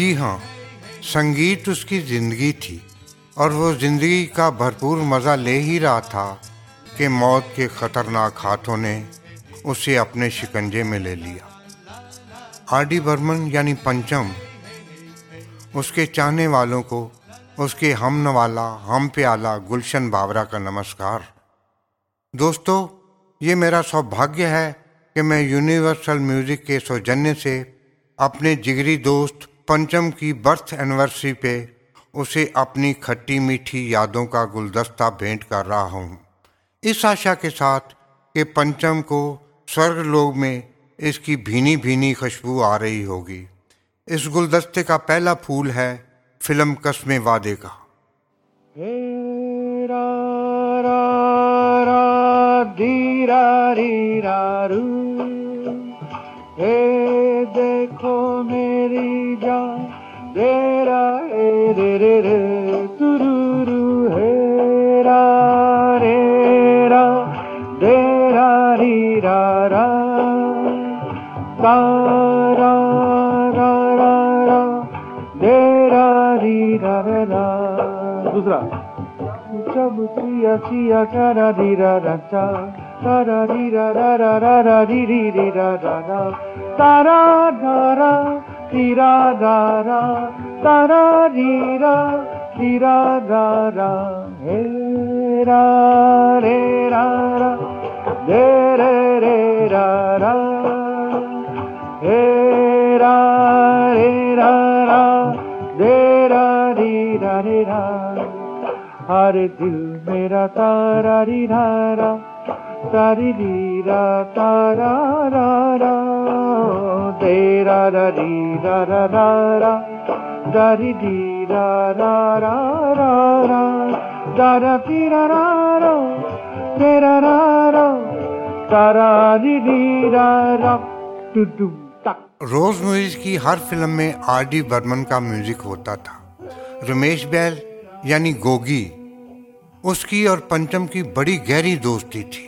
जी हाँ, संगीत उसकी ज़िंदगी थी और वो ज़िंदगी का भरपूर मज़ा ले ही रहा था कि मौत के ख़तरनाक हाथों ने उसे अपने शिकंजे में ले लिया। आर.डी. बर्मन यानी पंचम, उसके चाहने वालों को उसके हमनवाला, हम प्याला गुलशन बावरा का नमस्कार। दोस्तों, ये मेरा सौभाग्य है कि मैं यूनिवर्सल म्यूज़िक के सौजन्य से अपने जिगरी दोस्त पंचम की बर्थ एनिवर्सरी पे उसे अपनी खट्टी मीठी यादों का गुलदस्ता भेंट कर रहा हूँ, इस आशा के साथ कि पंचम को स्वर्गलोक में इसकी भीनी भीनी खुशबू आ रही होगी। इस गुलदस्ते का पहला फूल है फिल्म कस्मे वादे का। देखो मेरी जान तेरा रे रे रे तुरुरु हे रा रे रा दे रा री रा रा ता रा रा रा रा दे रा री रा रा रा। दूसरा जब चिया चिया चारा री रा रा चा तारा री रा रा रा रा रा री री री रा रा रा तारा रा रा री रा रा रा तारा री रा रा रा हे रा रे रा रा दे रे रे रा रा हे रा रे रा रा दे रा री रा रे रा। हर दिल मेरा तारा री रा रा तारी री रा तारा रा रा दे रा रा री रा रा रा रा दारी री रा रा रा रा रा दारा ती रा रा रा दे रा रा रा तारा री री रा रा टू टू तक। रोज मूवीज की हर फिल्म में आर.डी. बर्मन का म्यूजिक होता था। रमेश बैल यानी गोगी, उसकी और पंचम की बड़ी गहरी दोस्ती थी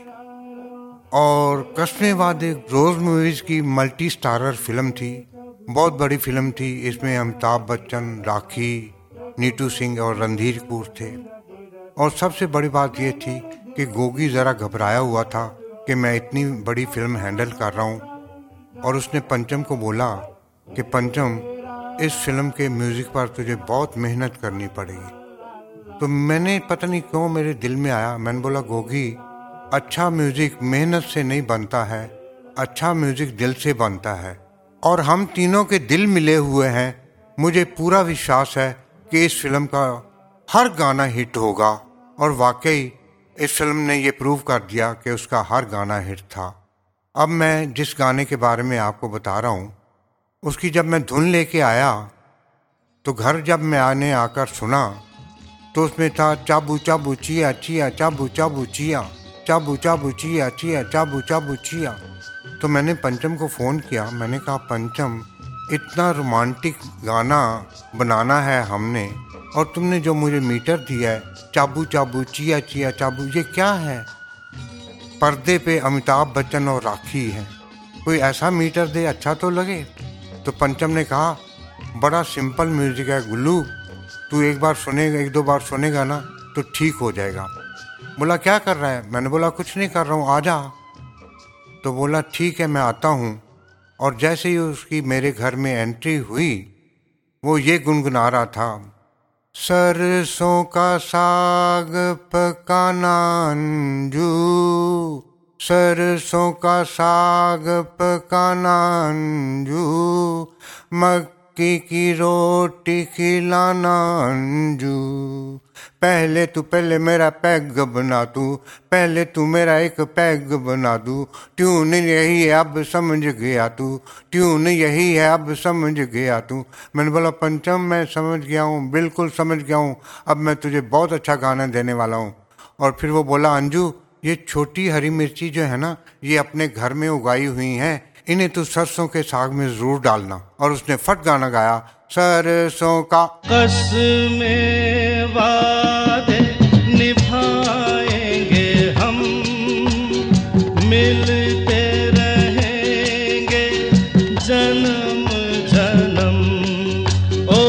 और कस्मे वादे रोज मूवीज की मल्टी स्टारर फिल्म थी। बहुत बड़ी फिल्म थी। इसमें अमिताभ बच्चन, राखी, नीतू सिंह और रणधीर कपूर थे। और सबसे बड़ी बात यह थी कि गोगी ज़रा घबराया हुआ था कि मैं इतनी बड़ी फिल्म हैंडल कर रहा हूँ, और उसने पंचम को बोला कि पंचम, इस फिल्म के म्यूज़िक पर तुझे बहुत मेहनत करनी पड़ेगी। तो मैंने पता नहीं क्यों मेरे दिल में आया, मैंने बोला गोगी, अच्छा म्यूज़िक मेहनत से नहीं बनता है, अच्छा म्यूज़िक दिल से बनता है, और हम तीनों के दिल मिले हुए हैं। मुझे पूरा विश्वास है कि इस फिल्म का हर गाना हिट होगा। और वाकई इस फिल्म ने ये प्रूव कर दिया कि उसका हर गाना हिट था। अब मैं जिस गाने के बारे में आपको बता रहा हूँ, उसकी जब मैं धुन लेके आया तो घर जब मैं आकर सुना तो उसमें था चाबू चाबू चिया चिया चाबू चाबू चिया चाबू चाबू चिया चिया चाबू चाबू चिया। तो मैंने पंचम को फ़ोन किया, मैंने कहा पंचम, इतना रोमांटिक गाना बनाना है हमने, और तुमने जो मुझे मीटर दिया है चाबू चाबू चिया चिया चाबू, ये क्या है? पर्दे पे अमिताभ बच्चन और राखी है, कोई ऐसा मीटर दे अच्छा तो लगे। तो पंचम ने कहा बड़ा सिंपल म्यूजिक है गुल्लू, तू एक दो बार सुनेगा ना तो ठीक हो जाएगा। बोला क्या कर रहा है? मैंने बोला कुछ नहीं कर रहा हूँ, आ जा। तो बोला ठीक है मैं आता हूँ। और जैसे ही उसकी मेरे घर में एंट्री हुई, वो ये गुनगुना रहा था, सरसों का साग पकाना अंजू, सरसों का साग पकाना अंजू, मक्की की रोटी खिलाना अंजू, पहले मेरा पैग बना तू, पहले तू मेरा एक पैग बना दू, ट्यून यही है अब समझ गया तू, ट्यून यही है अब समझ गया तू। मैंने बोला पंचम मैं समझ गया हूँ, बिल्कुल समझ गया हूँ, अब मैं तुझे बहुत अच्छा गाना देने वाला हूँ। और फिर वो बोला अंजू, ये छोटी हरी मिर्ची जो है ना, ये अपने घर में उगाई हुई हैं, इन्हें तू सरसों के साग में ज़रूर डालना। और उसने फट गाना गाया, सरसों का कसमें वादे निभाएंगे हम, मिलते रहेंगे जन्म जन्म, ओ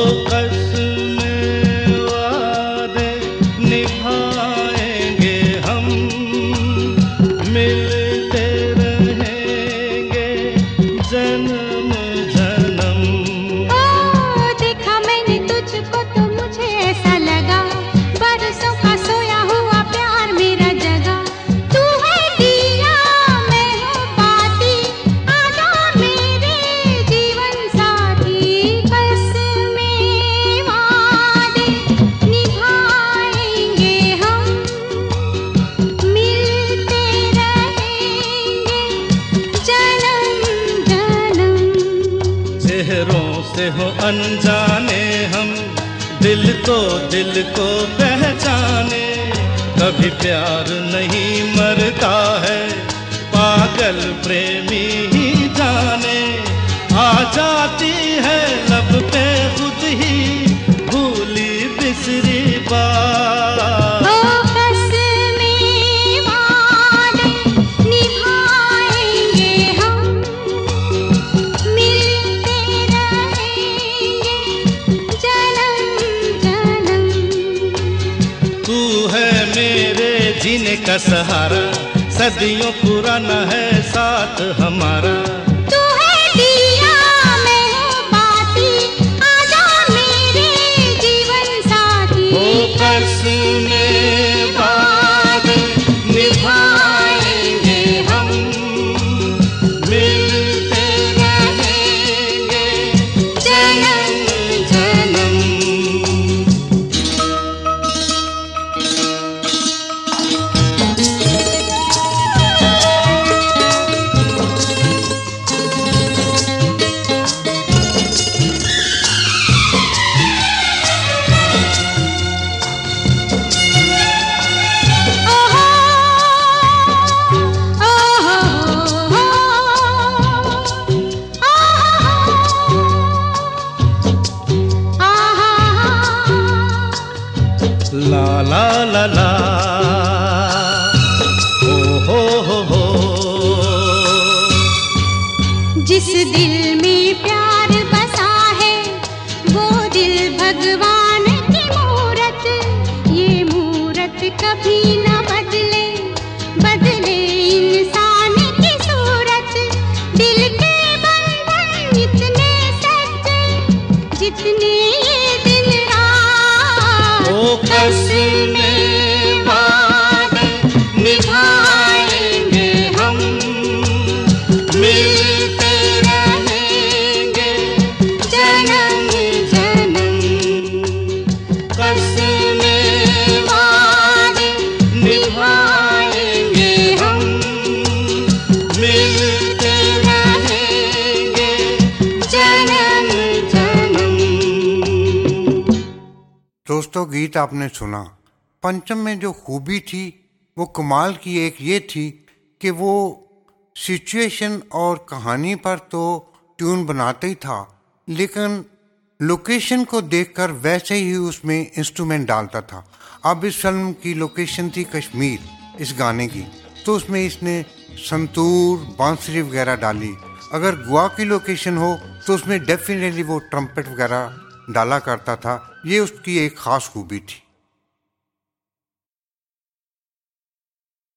से हो अनजाने हम, दिल तो दिल को पहचाने। कभी प्यार नहीं मरता है, पागल प्रेमी ही जाने। आ जाती है लब पे खुद ही भूली बिसरी बात। जीने का सहारा, सदियों पुराना है साथ हमारा। तू है दिया मैं हूँ बाती, आजा मेरे जीवन साथी। ओ कसमे वादे निभाएंगे हम, मिलते रहेंगे जन्म जन्म। ला ला ला ला, हो। जिस दिल में प्यार बसा है, वो दिल भगवान की मूरत। ये मूरत कभी न बदले, बदले इंसान की सूरत। दिल के बंधन इतने सच्चे, जितने ये दिन रात। ओ कसमे वादे निभाएंगे हम, मिलते रहेंगे जन्म जन्म। कसमे वादे निभाएंगे हम, मिलते रहेंगे जन्म जन्म। दोस्तों, गीत आपने सुना। पंचम में जो खूबी थी वो कमाल की एक ये थी कि वो सिचुएशन और कहानी पर तो ट्यून बनाते ही था, लेकिन लोकेशन को देखकर वैसे ही उसमें इंस्ट्रूमेंट डालता था। अब इस फिल्म की लोकेशन थी कश्मीर, इस गाने की, तो उसमें इसने संतूर, बांसुरी वगैरह डाली। अगर गोवा की लोकेशन हो तो उसमें डेफिनेटली वो ट्रम्पेट वगैरह डाला करता था। ये उसकी एक ख़ास खूबी थी।